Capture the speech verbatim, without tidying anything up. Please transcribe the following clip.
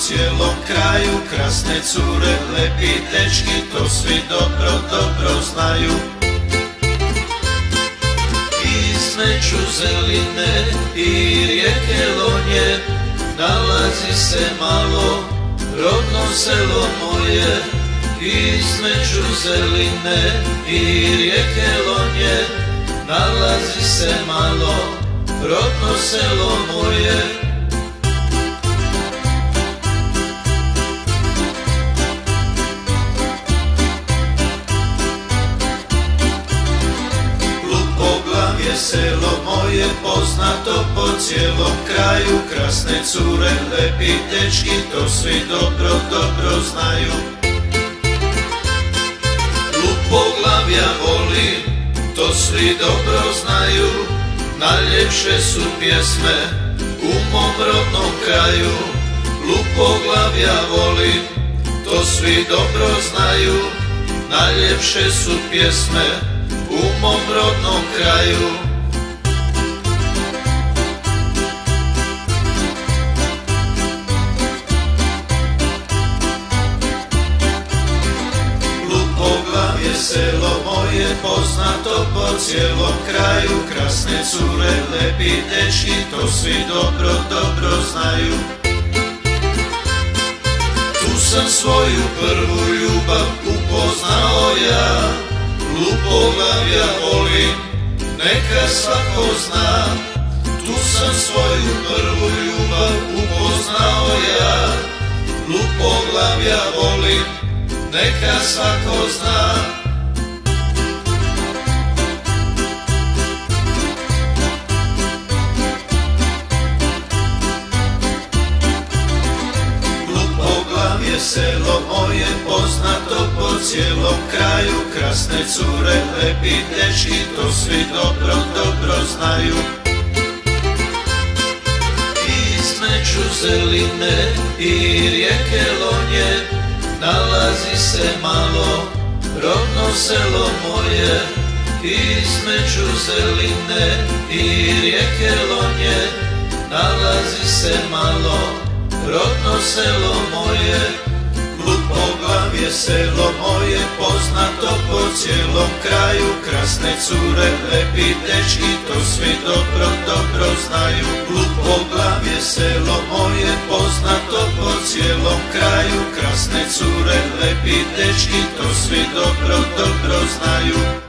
cijelom kraju, krasne cure, lepi dečki, to svi dobro, dobro znaju. Između Zeline i rijeke Lonje nalazi se malo rodno selo moje. Između Zeline i rijeke Lonje nalazi se malo rodno selo moje. Lupoglavje selo moje, poznato po cijelom kraju, krasne cure, lepi dečki, to svi dobro, dobro znaju. Lupoglavlja volim, to svi dobro znaju, najljepše su pjesme u mom rodnom kraju. Lupoglavlja volim, to svi dobro znaju, najljepše su pjesme u mom rodnom kraju. Lupoglavje selo moje, poznato po cijelom kraju, krasne cure, lepi dečki, to svi dobro, dobro znaju. Tu sam svoju prvu ljubav upoznao ja, Lupoglavlja volim, neka svako zna. Tu sam svoju prvu ljubav upoznao ja, Lupoglavlja volim, neka svako zna. Lupoglavje selo moje, poznato po cijelom kraju, krasne cure, lepi dečki, to svi dobro, dobro znaju. Između Zeline i rijeke Lonje nalazi se malo rodno selo moje. Između Zeline i rijeke Lonje nalazi se malo rodno selo moje. Lupoglavje selo moje, poznato po cijelom kraju, krasne cure, lepi dečki, to svi dobro, dobro znaju. Lupoglavje selo moje, poznato po cijelom kraju, krasne cure, lepi dečki, to svi dobro, dobro znaju.